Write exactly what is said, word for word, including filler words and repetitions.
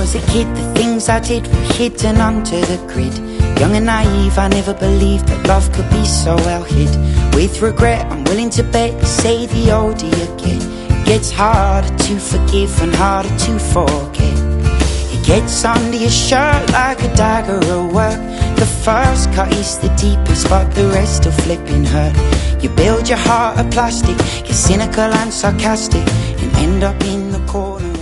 was a kid, the things I did were hidden under the grid. Young and naive, I never believed that love could be so well hid. With regret, I'm willing to bet you say the older you get, it gets harder to forgive and harder to forget. It gets under your shirt like a dagger at work. The first cut is the deepest, but the rest still flipping hurt. You build your heart of plastic, you're cynical and sarcastic, and end up in the corner.